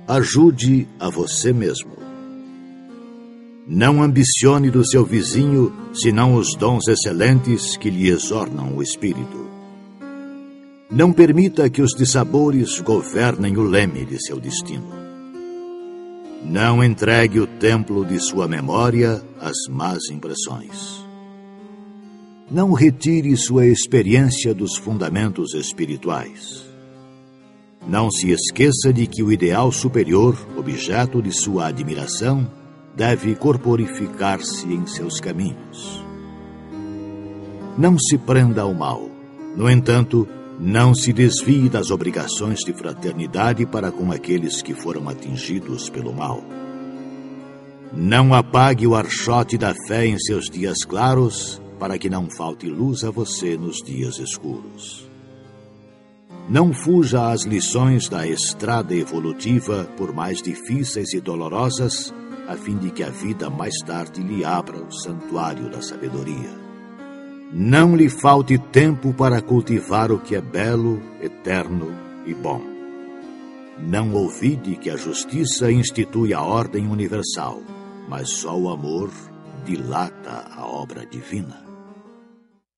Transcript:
Ajude a você mesmo. Não ambicione do seu vizinho, senão os dons excelentes que lhe exornam o espírito. Não permita que os dissabores governem o leme de seu destino. Não entregue o templo de sua memória às más impressões. Não retire sua experiência dos fundamentos espirituais. Não se esqueça de que o ideal superior, objeto de sua admiração, deve corporificar-se em seus caminhos. Não se prenda ao mal. No entanto, não se desvie das obrigações de fraternidade para com aqueles que foram atingidos pelo mal. Não apague o archote da fé em seus dias claros, para que não falte luz a você nos dias escuros. Não fuja às lições da estrada evolutiva, por mais difíceis e dolorosas, a fim de que a vida mais tarde lhe abra o santuário da sabedoria. Não lhe falte tempo para cultivar o que é belo, eterno e bom. Não ouvide que a justiça institui a ordem universal, mas só o amor dilata a obra divina.